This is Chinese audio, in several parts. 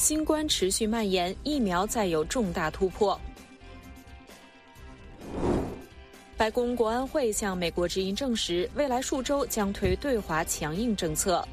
新冠持续蔓延，疫苗再有重大突破。白宫国安会向美国之音证实，未来数周将推对华强硬政策。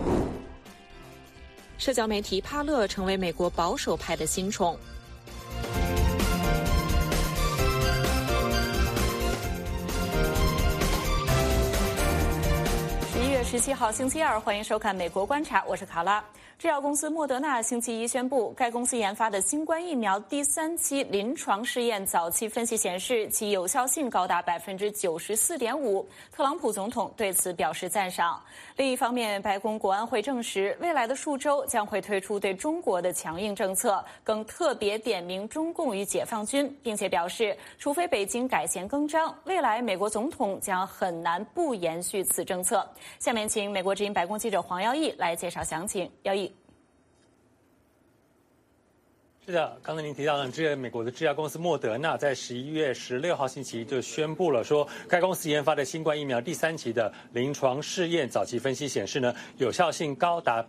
社交媒体帕勒成为美国保守派的新宠。11月17号星期二，欢迎收看《美国观察》，我是卡拉。制药公司莫德纳星期一宣布，该公司研发的新冠疫苗第3期临床试验早期分析显示，其有效性高达94.5%。特朗普总统对此表示赞赏。另一方面，白宫国安会证实，未来的数周将会推出对中国的强硬政策，更特别点名中共与解放军，并且表示，除非北京改弦更张，未来美国总统将很难不延续此政策。下面请美国之音白宫记者黄耀义来介绍详情。耀义。 是的，刚才您提到呢，这个美国的制药公司莫德纳在11月16号星期一就宣布了说，该公司研发的新冠疫苗第3期的临床试验早期分析显示呢，有效性高达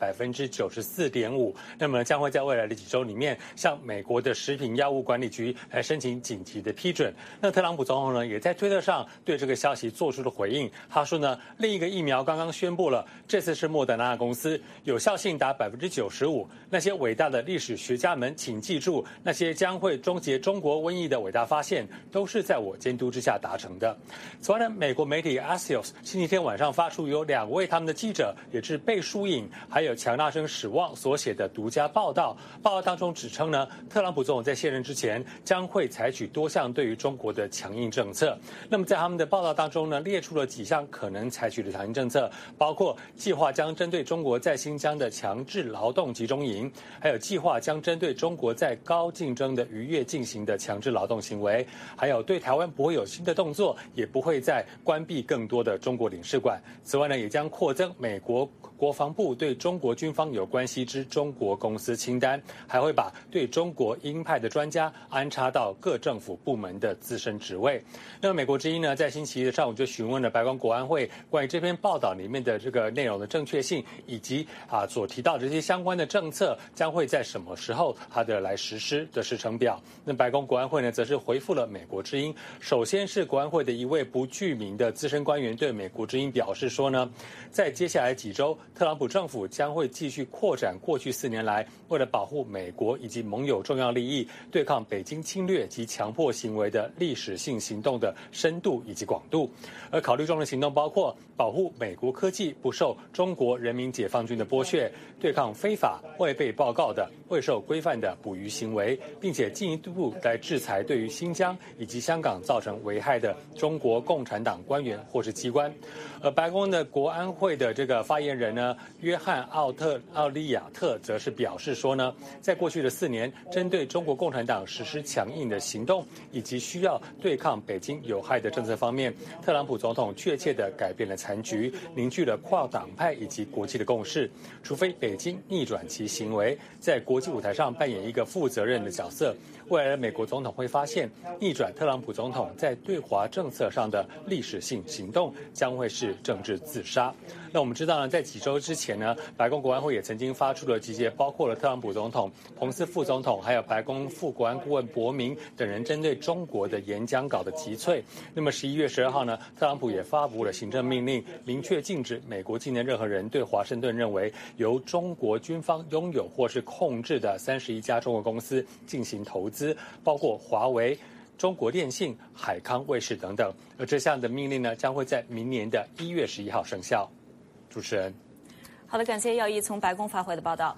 94.5%。那么将会在未来的几周里面向美国的食品药物管理局来申请紧急的批准。那特朗普总统呢，也在推特上对这个消息做出了回应。他说呢，另一个疫苗刚刚宣布了，这次是莫德纳公司，有效性达95%。那些伟大的历史学家们，请记住，那些将会终结中国瘟疫的伟大发现，都是在我监督之下达成的。此外呢，美国媒体 Axios 星期天晚上发出由2位他们的记者，也是贝舒颖还有强纳森史旺所写的独家报道。报道当中指称呢，特朗普总统在卸任之前将会采取多项对于中国的强硬政策。那么在他们的报道当中呢，列出了几项可能采取的强硬政策，包括计划将针对中国在新疆的强制劳动集中营，还有计划将针对中国在高竞争的渔业进行的强制劳动行为，还有对台湾不会有新的动作，也不会再关闭更多的中国领事馆。此外呢，也将扩增美国国防部对中国军方有关系之中国公司清单，还会把对中国鹰派的专家安插到各政府部门的资深职位。那么美国之音呢，在星期一的上午就询问了白宫国安会关于这篇报道里面的这个内容的正确性，以及所提到的这些相关的政策将会在什么时候它的来实施的时程表。那白宫国安会呢，则是回复了美国之音。首先是国安会的一位不具名的资深官员对美国之音表示说呢，在接下来几周，特朗普政府将会继续扩展过去4年来为了保护美国以及盟友重要利益，对抗北京侵略及强迫行为的历史性行动的深度以及广度。而考虑中的行动包括保护美国科技不受中国人民解放军的剥削，对抗非法未被报告的未受规范的捕鱼行为，并且进一步来制裁对于新疆以及香港造成危害的中国共产党官员或是机关。而白宫的国安会的这个发言人呢，约翰奥利亚特则是表示说呢，在过去的4年，针对中国共产党实施强硬的行动，以及需要对抗北京有害的政策方面，特朗普总统确切地改变了残局，凝聚了跨党派以及国际的共识。除非北京逆转其行为，在国际舞台上扮演一个负责任的角色，未来的美国总统会发现，逆转特朗普总统在对华政策上的历史性行动将会是政治自杀。那我们知道呢，在几周之前呢，白宫国安会也曾经发出了集结包括了特朗普总统、彭斯副总统，还有白宫副国安顾问伯明等人针对中国的演讲稿的击碎。那么11月12号呢，特朗普也发布了行政命令，明确禁止美国境内任何人对华盛顿认为由中国军方拥有或是控制的31家中国公司进行投资，包括华为、中国电信、海康卫视等等。而这项的命令呢，将会在明年的1月11号生效。主持人， 好的，感谢耀一从白宫发回的报道。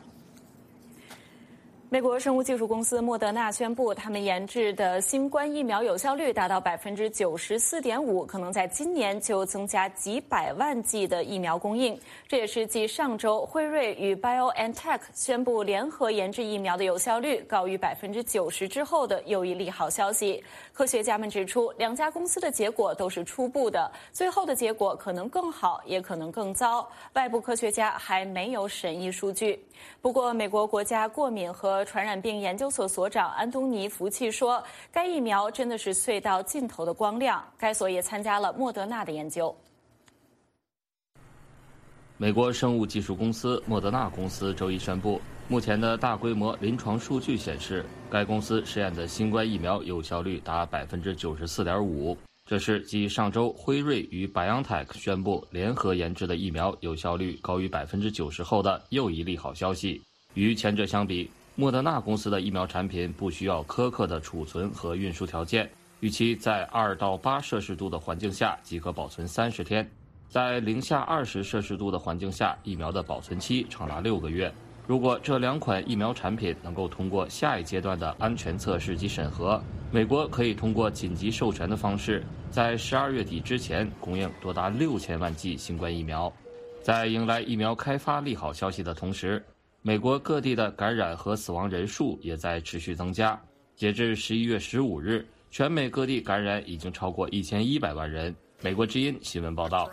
美国生物技术公司莫德纳宣布，他们研制的新冠疫苗有效率达到94.5%，可能在今年就增加几百万剂的疫苗供应。这也是继上周辉瑞与 BioNTech 宣布联合研制疫苗的有效率高于90%之后的又一利好消息。科学家们指出，2家公司的结果都是初步的，最后的结果可能更好，也可能更糟。外部科学家还没有审议数据。不过，美国国家过敏和传染病研究所所长安东尼·福奇说，该疫苗真的是隧道尽头的光亮。该所也参加了莫德纳的研究。 美国生物技术公司莫德纳公司周一宣布，目前的大规模临床数据显示，该公司实验的新冠疫苗有效率达 94.5%。这是继上周辉瑞与 BioNTech 宣布联合研制的疫苗有效率高于 90% 后的又一利好消息。与前者相比，莫德纳公司的疫苗产品不需要苛刻的储存和运输条件，预期在2到8摄氏度的环境下即可保存30天。在零下20摄氏度的环境下，疫苗的保存期长达6个月。如果这2款疫苗产品能够通过下一阶段的安全测试及审核，美国可以通过紧急授权的方式，在12月底之前供应多达6000万剂新冠疫苗。在迎来疫苗开发利好消息的同时，美国各地的感染和死亡人数也在持续增加。截至11月15日，全美各地感染已经超过1100万人。美国之音新闻报道。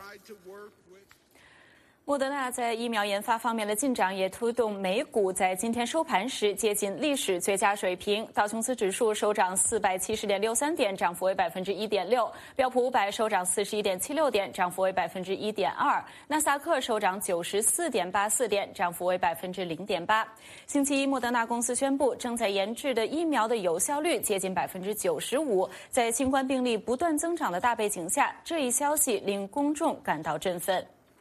莫德纳在疫苗研发方面的进展也推动美股在今天收盘时接近历史最佳水平，道琼斯指数收涨470.63点，涨幅为 1.6%， 标普500收涨41.76点，涨幅为 1.2%， 纳斯达克收涨94.84点，涨幅为 0.8%。星期一，莫德纳公司宣布正在研制的疫苗的有效率接近 95%， 在新冠病例不断增长的大背景下，这一消息令公众感到振奋。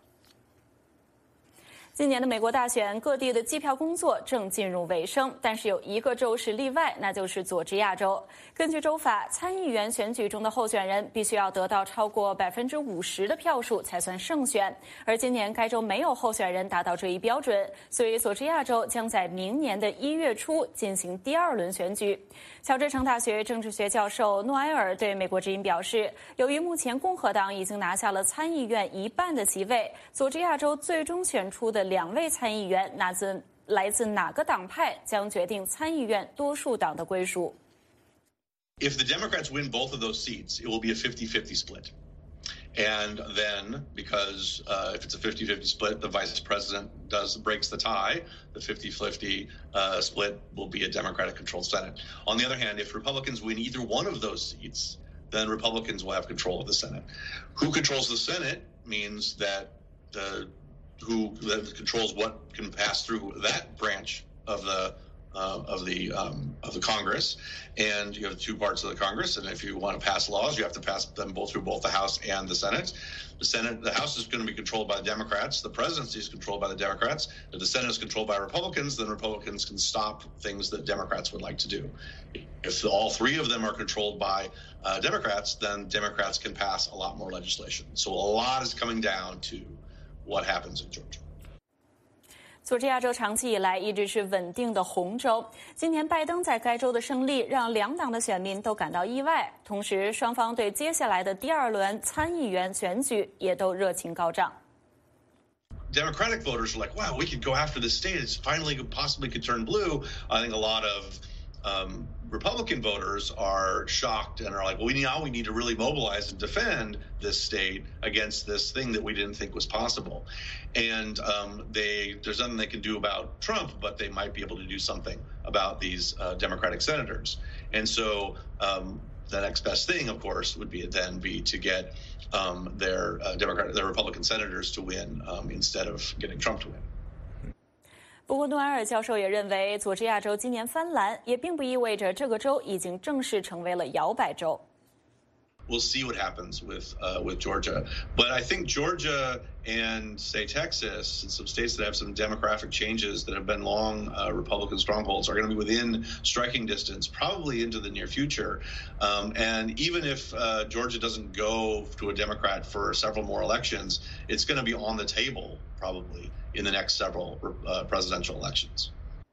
今年的美国大选，各地的计票工作正进入尾声，但是有一个州是例外，那就是佐治亚州。根据州法，参议员选举中的候选人必须要得到超过 50% 的票数才算胜选，而今年该州没有候选人达到这一标准，所以佐治亚州将在明年的1月初进行第2轮选举。乔治城大学政治学教授诺埃尔对美国之音表示，由于目前共和党已经拿下了参议院1半的席位，佐治亚州最终选出的2位参议员来自哪个党派，将决定参议院多数党的归属。 If the Democrats win both of those seats, it will be a 50-50 split. And then, because if it's a 50-50 split, the vice president breaks the tie. The 50-50 split will be a Democratic-controlled Senate. On the other hand, if Republicans win either one of those seats, then Republicans will have control of the Senate. Who controls the Senate means that who controls what can pass through that branch of the Congress, and you have 2 parts of the Congress. And if you want to pass laws, you have to pass them both through both the House and the Senate. The House is going to be controlled by the Democrats. The presidency is controlled by the Democrats. If the Senate is controlled by Republicans, then Republicans can stop things that Democrats would like to do. If all 3 of them are controlled by Democrats, then Democrats can pass a lot more legislation. So a lot is coming down to what happens in Georgia. 佐治亚州长期以来一直是稳定的红州，今年拜登在该州的胜利让2党的选民都感到意外，同时双方对接下来的第2轮参议员选举也都热情高涨。 Democratic voters are like, wow, we could go after this state. It's finally possibly could turn blue. I think a lot of Republican voters are shocked and are like, well, now we need to really mobilize and defend this state against this thing that we didn't think was possible. And there's nothing they can do about Trump, but they might be able to do something about these Democratic senators. And so the next best thing, of course, would be to get their Republican senators to win instead of getting Trump to win. 不过，诺埃尔教授也认为，佐治亚州今年翻蓝，也并不意味着这个州已经正式成为了摇摆州。 We'll see what happens with Georgia, but I think Georgia and say Texas and some states that have some demographic changes that have been long Republican strongholds are going to be within striking distance, probably into the near future. And even if Georgia doesn't go to a Democrat for several more elections, it's going to be on the table probably in the next several presidential elections.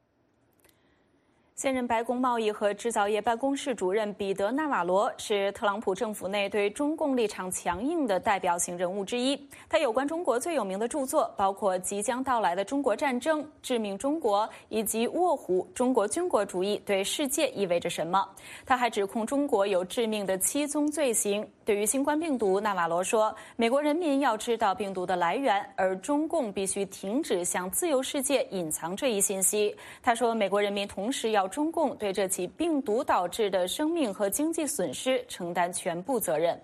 现任白宫贸易和制造业办公室主任彼得·纳瓦罗是特朗普政府内对中共立场强硬的代表性人物之一。他有关中国最有名的著作包括《即将到来的中国战争》、《致命中国》以及《卧虎：中国军国主义对世界意味着什么》。他还指控中国有致命的7宗罪行。对于新冠病毒，纳瓦罗说，美国人民要知道病毒的来源，而中共必须停止向自由世界隐藏这一信息。他说，美国人民同时要中共对这起病毒导致的生命和经济损失承担全部责任。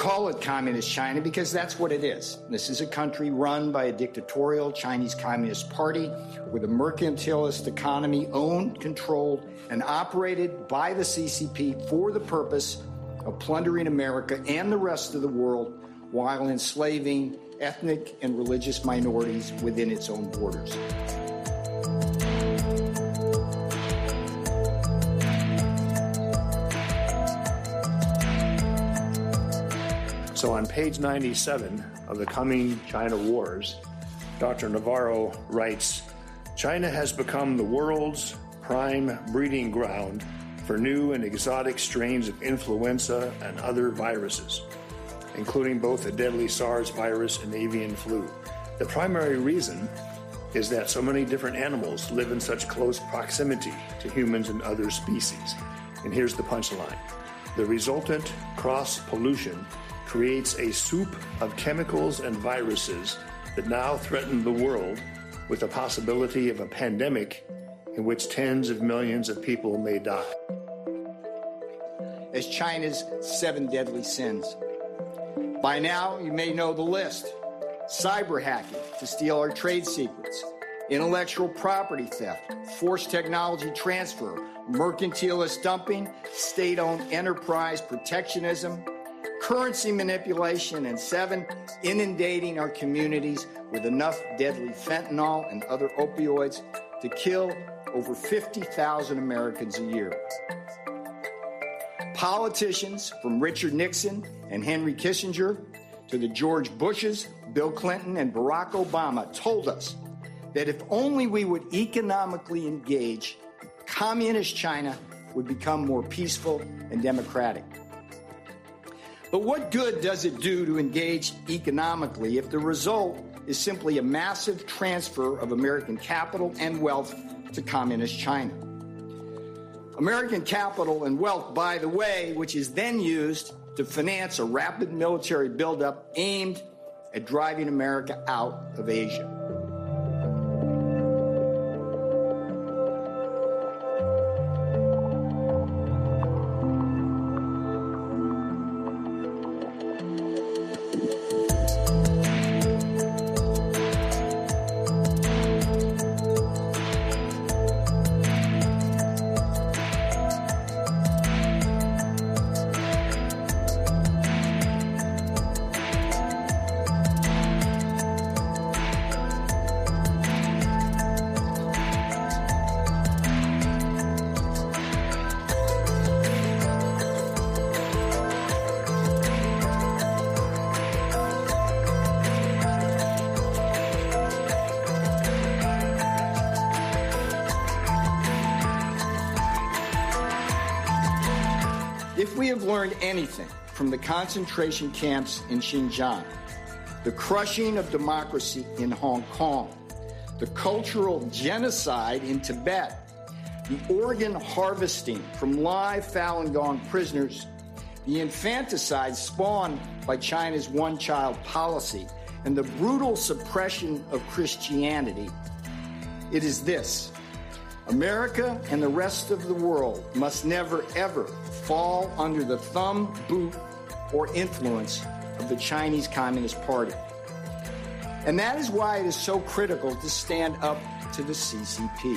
call it Communist China because that's what it is. This is a country run by a dictatorial Chinese Communist Party with a mercantilist economy owned, controlled, and operated by the CCP for the purpose of plundering America and the rest of the world while enslaving ethnic and religious minorities within its own borders. So on page 97 of The Coming China Wars, Dr. Navarro writes, China has become the world's prime breeding ground for new and exotic strains of influenza and other viruses, including both the deadly SARS virus and avian flu. The primary reason is that so many different animals live in such close proximity to humans and other species. And here's the punchline. The resultant cross-pollution creates a soup of chemicals and viruses that now threaten the world with the possibility of a pandemic in which tens of millions of people may die. As China's 7 deadly sins. By now, you may know the list. Cyber hacking to steal our trade secrets, intellectual property theft, forced technology transfer, mercantilist dumping, state-owned enterprise protectionism, currency manipulation, and 7, inundating our communities with enough deadly fentanyl and other opioids to kill over 50,000 Americans a year. Politicians from Richard Nixon and Henry Kissinger to the George Bushes, Bill Clinton, and Barack Obama told us that if only we would economically engage, communist China would become more peaceful and democratic. But what good does it do to engage economically if the result is simply a massive transfer of American capital and wealth to communist China? American capital and wealth, by the way, which is then used to finance a rapid military buildup aimed at driving America out of Asia. If we have learned anything from the concentration camps in Xinjiang, the crushing of democracy in Hong Kong, the cultural genocide in Tibet, the organ harvesting from live Falun Gong prisoners, the infanticide spawned by China's one-child policy, and the brutal suppression of Christianity, it is this: America and the rest of the world must never, ever fall under the thumb, boot, or influence of the Chinese Communist Party. And that is why it is so critical to stand up to the CCP.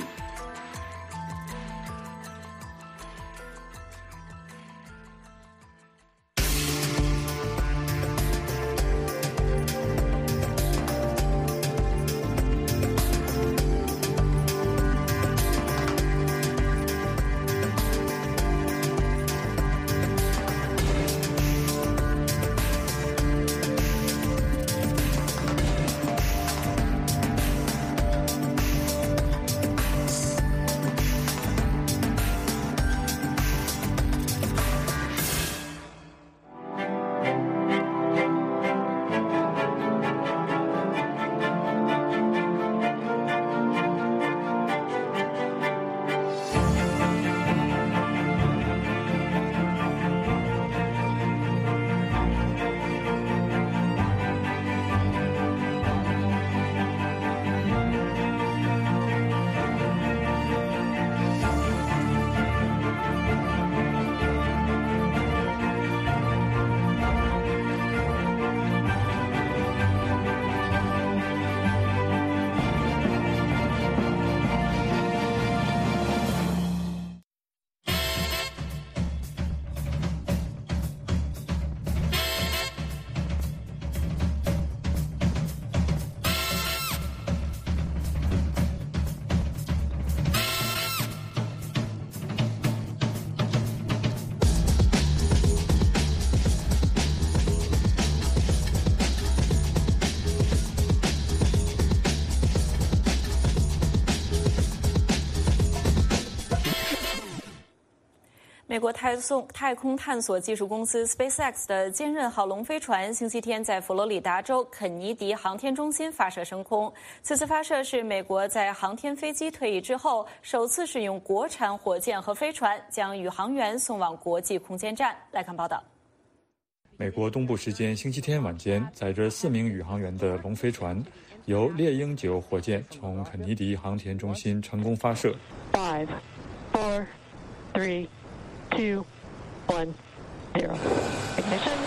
美国太空探索技术公司 SpaceX 的坚韧号龙飞船星期天在佛罗里达州肯尼迪航天中心发射升空。此次发射是美国在航天飞机退役之后首次使用国产火箭和飞船将宇航员送往国际空间站。来看报道。 美国东部时间星期天晚间，载着4名宇航员的龙飞船由猎鹰9火箭从肯尼迪航天中心成功发射。 5, 4, 3, 2, 1, 0. Ignition.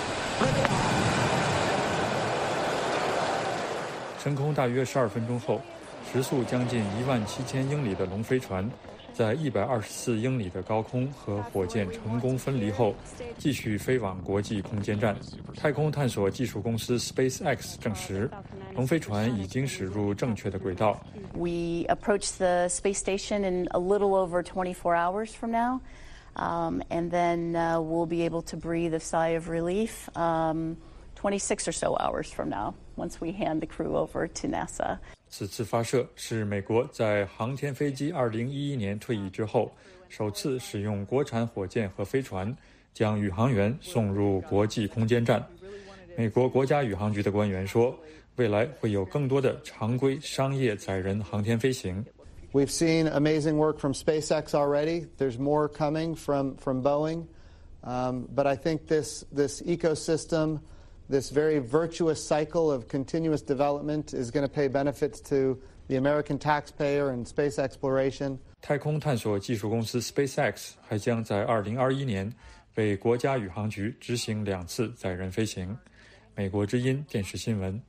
升空大约12分钟后，时速将近17000英里的龙飞船，在124英里的高空和火箭成功分离后，继续飞往国际空间站。太空探索技术公司 SpaceX 证实，龙飞船已经驶入正确的轨道。 We approach the space station in a little over 24 hours from now, and then we'll be able to breathe a sigh of relief 26 or so hours from now, once we hand the crew over to NASA. 此次发射是美国在航天飞机2011年退役之后，首次使用国产火箭和飞船将宇航员送入国际空间站。美国国家宇航局的官员说，未来会有更多的常规商业载人航天飞行。 We've seen amazing work from SpaceX already. There's more coming from Boeing. But I think this ecosystem, this very virtuous cycle of continuous development is going to pay benefits to the American taxpayer and space exploration. 太空探索技术公司 SpaceX 还将在2021年为国家宇航局执行2次载人飞行。美国之音电视新闻。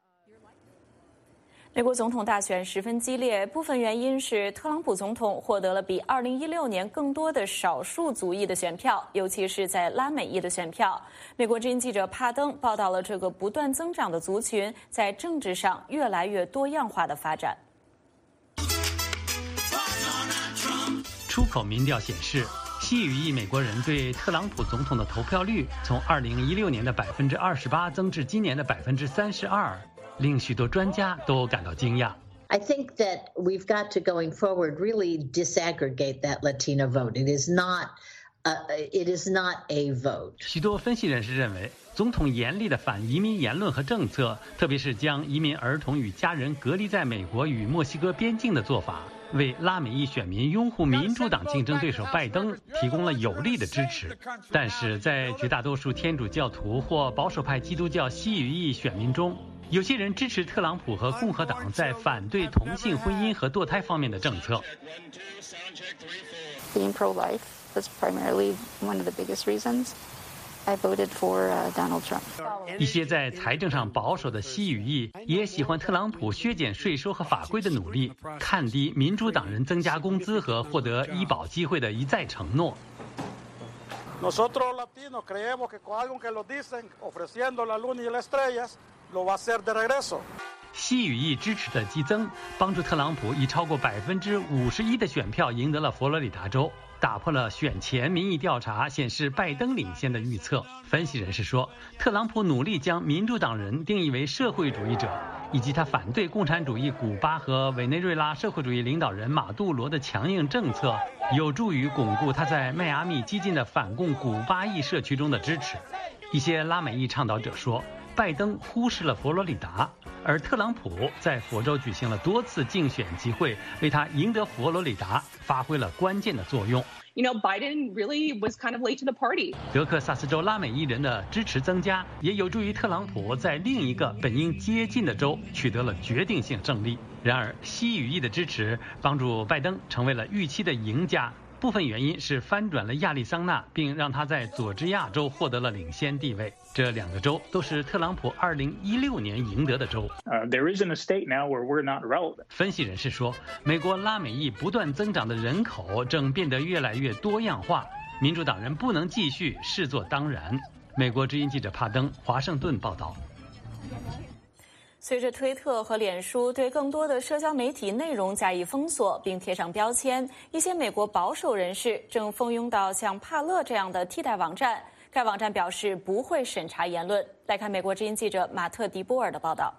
美国总统大选十分激烈，部分原因是特朗普总统获得了比2016年更多的少数族裔的选票，尤其是在拉美裔的选票。美国之音记者帕登报道了这个不断增长的族群在政治上越来越多样化的发展。 出口民调显示，西语裔美国人对特朗普总统的投票率从2016年的28%增至今年的32%。令许多专家都感到惊讶。 I think that we've got to going forward really disaggregate that Latino vote. It is not a vote. 许多分析人士认为，总统严厉的反移民言论和政策，特别是将移民儿童与家人隔离在美国与墨西哥边境的做法，为拉美裔选民拥护民主党竞争对手拜登提供了有力的支持。但是在绝大多数天主教徒或保守派基督教西语裔选民中，有些人支持特朗普和共和党在反对同性婚姻和堕胎方面的政策。 Being pro-life was primarily one of the biggest reasons I voted for Donald Trump. 一些在财政上保守的西语裔也喜欢特朗普削减税收和法规的努力，看低民主党人增加工资和获得医保机会的一再承诺。 Nosotros latinos creemos que con algo que lo dicen ofreciendo la luna y las estrellas.lo va a hacer de regreso. 西语裔支持的激增，帮助特朗普以超过51%的选票赢得了佛罗里达州，打破了选前民意调查显示拜登领先的预测。分析人士说，特朗普努力将民主党人定义为社会主义者，以及他反对共产主义古巴和委内瑞拉社会主义领导人马杜罗的强硬政策，有助于巩固他在迈阿密激进的反共古巴裔社区中的支持。一些拉美裔倡导者说，拜登忽视了佛罗里达，而特朗普在佛州举行了多次竞选集会，为他赢得佛罗里达发挥了关键的作用。 You know, Biden really was kind of late to the party. 德克萨斯州拉美裔人的支持增加，也有助于特朗普在另一个本应接近的州取得了决定性胜利。然而，西语裔的支持帮助拜登成为了预期的赢家。部分原因是翻转了亚利桑那，并让他在佐治亚州获得了领先地位。这2个州都是特朗普2016年赢得的州。 There isn't a state now where we're not relevant. 分析人士说，美国拉美裔不断增长的人口正变得越来越多样化，民主党人不能继续视作当然。美国之音记者帕登，华盛顿报道。 随着推特和脸书对更多的社交媒体内容加以封锁并贴上标签，一些美国保守人士正蜂拥到像帕乐这样的替代网站。该网站表示不会审查言论。来看美国之音记者马特·迪波尔的报道。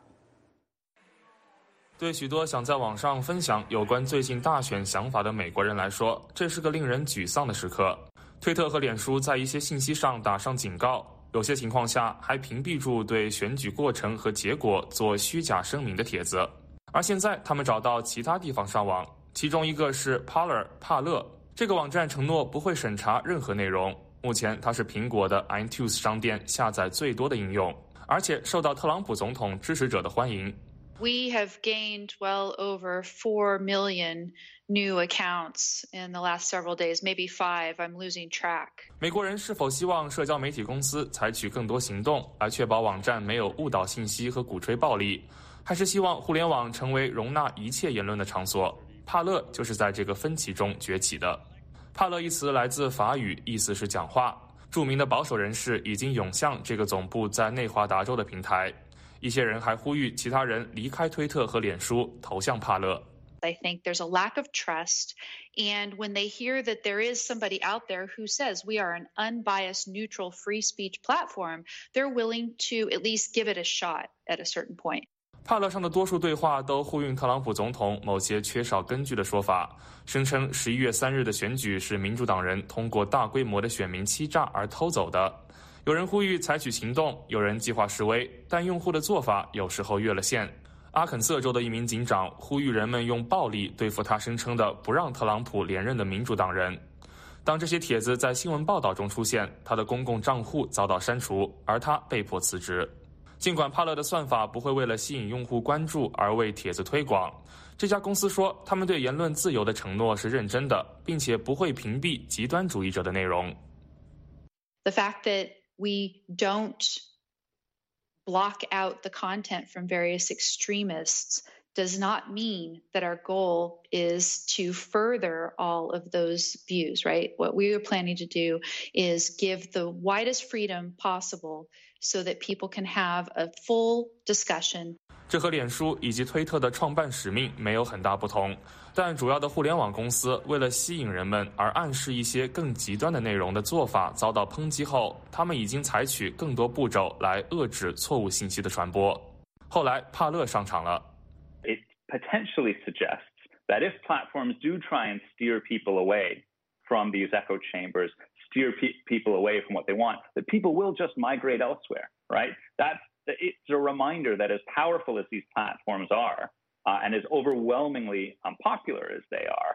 对许多想在网上分享有关最近大选想法的美国人来说，这是个令人沮丧的时刻。 推特和脸书在一些信息上打上警告，有些情况下还屏蔽住对选举过程和结果做虚假声明的帖子。而现在他们找到其他地方上网，其中一个是 Parler 帕勒，这个网站承诺不会审查任何内容。目前它是苹果的 iTunes 商店下载最多的应用，而且受到特朗普总统支持者的欢迎。 We have gained well over 4 million new accounts in the last several days, maybe 5, I'm losing track. 美国人是否希望社交媒体公司采取更多行动来确保网站没有误导信息和鼓吹暴力，还是希望互联网成为容纳一切言论的场所？帕勒就是在这个分歧中崛起的。帕勒一词来自法语，意思是讲话。著名的保守人士已经涌向这个总部在内华达州的平台，一些人还呼吁其他人离开推特和脸书，投向帕勒。 I think there's a lack of trust, and when they hear that there is somebody out there who says we are an unbiased, neutral, free speech platform, they're willing to at least give it a shot at a certain point. 帕勒上的多数对话都呼应特朗普总统某些缺少根据的说法，声称11月3日的选举是民主党人通过大规模的选民欺诈而偷走的。有人呼吁采取行动，有人计划示威，但用户的做法有时候越了线。阿肯色州的一名警长呼吁人们用暴力对付他声称的不让特朗普连任的民主党人。当这些帖子在新闻报道中出现，他的公共账户遭到删除，而他被迫辞职。尽管帕勒的算法不会为了吸引用户关注而为帖子推广，这家公司说他们对言论自由的承诺是认真的，并且不会屏蔽极端主义者的内容。 The fact that we don't block out the content from various extremists does not mean that our goal is to further all of those views, right? What we are planning to do is give the widest freedom possible so that people can have a full discussion. 这和脸书以及推特的创办使命没有很大不同，但主要的互联网公司为了吸引人们而暗示一些更极端的内容的做法遭到抨击后，他们已经采取更多步骤来遏制错误信息的传播。后来帕勒上场了。 It potentially suggests that if platforms do try and steer people away from these echo chambers, steer people away from what they want, that people will just migrate elsewhere, right? It's a reminder that as powerful as these platforms are, and as overwhelmingly popular as they are,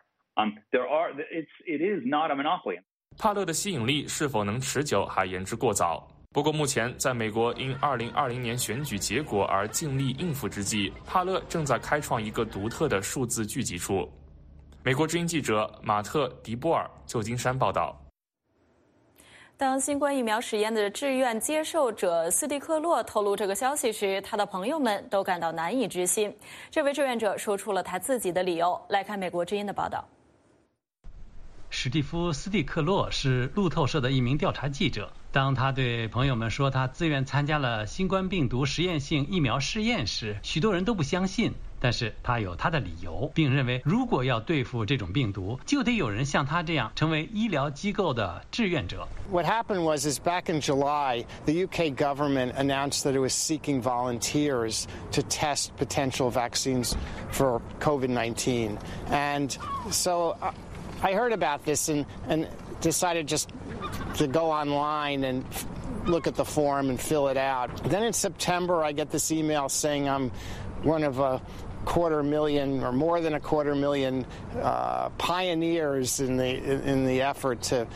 it is not a monopoly. 帕勒的吸引力是否能持久还言之过早。不过目前在美国因2020年选举结果而尽力应付之际，帕勒正在开创一个独特的数字聚集处。美国之音记者马特·迪波尔，旧金山报道。 当新冠疫苗实验的志愿接受者斯蒂克洛透露这个消息时，他的朋友们都感到难以置信。这位志愿者说出了他自己的理由。来看美国之音的报道。 史蒂夫·斯蒂克洛是路透社的一名调查记者。当他对朋友们说他自愿参加了新冠病毒实验性疫苗试验时，许多人都不相信。但是他有他的理由，并认为如果要对付这种病毒，就得有人像他这样成为医疗机构的志愿者。 What happened was back in July, the UK government announced that it was seeking volunteers to test potential vaccines for COVID-19. And so I heard about this and decided just to go online and look at the form and fill it out. Then in September, I get this email saying I'm one of a 250,000 or more than 250,000 pioneers in the effort to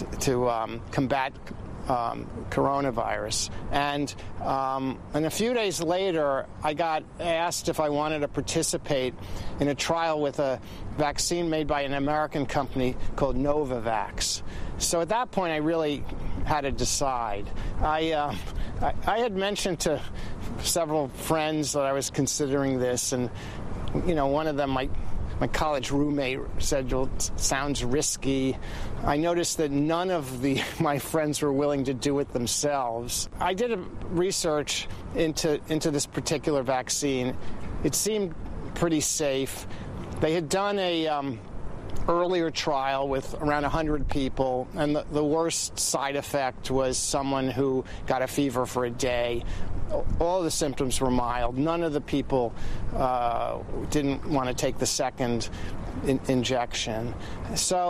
combat coronavirus. And a few days later, I got asked if I wanted to participate in a trial with a vaccine made by an American company called Novavax. So at that point, I really had to decide. I had mentioned to several friends that I was considering this, and one of them, my college roommate, said, "Well, it sounds risky." I noticed that none of my friends were willing to do it themselves. I did research into this particular vaccine. It seemed pretty safe. They had done a earlier trial with around 100 people, and the worst side effect was someone who got a fever for a day. All the symptoms were mild. None of the people didn't want to take the second injection. So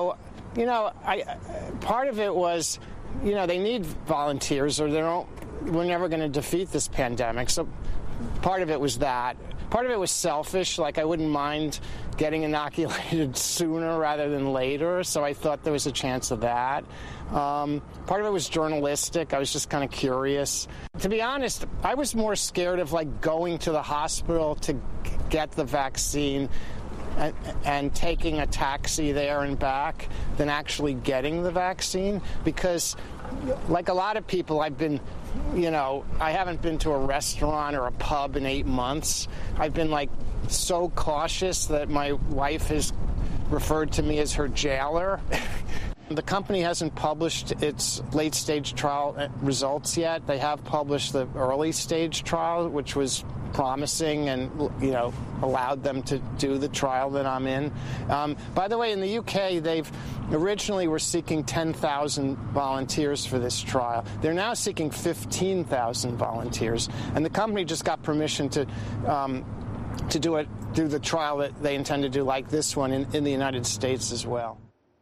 Part of it was, they need volunteers or we're never going to defeat this pandemic. So part of it was that. Part of it was selfish, like I wouldn't mind getting inoculated sooner rather than later, so I thought there was a chance of that. Part of it was journalistic. I was just kind of curious. To be honest, I was more scared of going to the hospital to get the vaccine and taking a taxi there and back than actually getting the vaccine, because like a lot of people, I haven't been to a restaurant or a pub in 8 months. I've been so cautious that my wife has referred to me as her jailer. The company hasn't published its late-stage trial results yet. They have published the early-stage trial, which was promising and, allowed them to do the trial that I'm in. By the way, in the UK, they've originally were seeking 10,000 volunteers for this trial. They're now seeking 15,000 volunteers, and the company just got permission to do the trial that they intend to do like this one in the United States as well.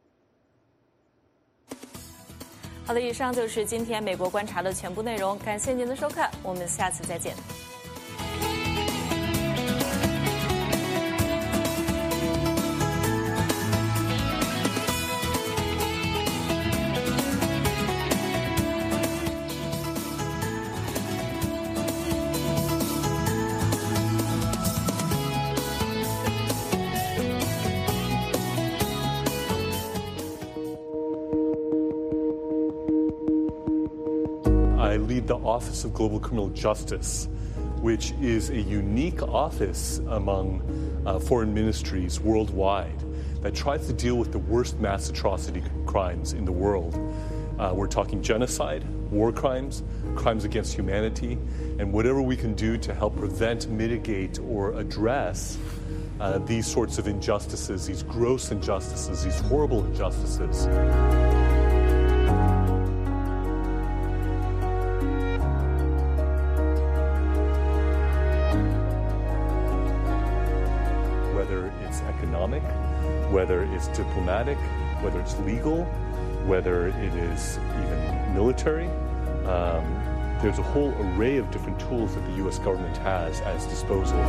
好的，以上就是今天美国观察的全部内容，感谢您的收看，我们下次再见。 I lead the Office of Global Criminal Justice, which is a unique office among foreign ministries worldwide that tries to deal with the worst mass atrocity crimes in the world. We're talking genocide, war crimes, crimes against humanity, and whatever we can do to help prevent, mitigate, or address these sorts of injustices, these gross injustices, these horrible injustices. Whether it's economic, whether it's diplomatic, whether it's legal, whether it is even military. There's a whole array of different tools that the U.S. government has at its disposal.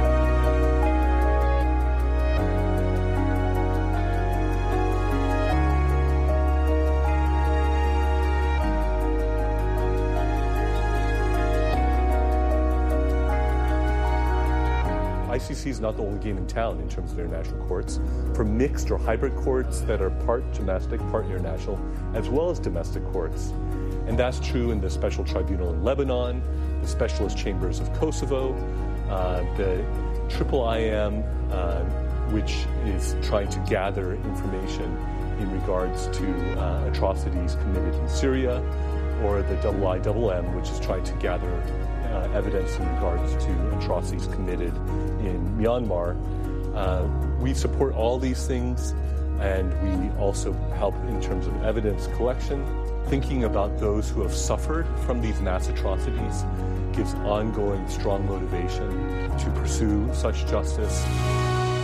ICC is not the only game in town in terms of international courts. For mixed or hybrid courts that are part domestic, part international, as well as domestic courts. And that's true in the Special Tribunal in Lebanon, the Specialist Chambers of Kosovo, the IIIM, which is trying to gather information in regards to atrocities committed in Syria, or the IIMM, which is trying to gather evidence in regards to atrocities committed in Myanmar. We support all these things, and we also help in terms of evidence collection. Thinking about those who have suffered from these mass atrocities gives ongoing strong motivation to pursue such justice.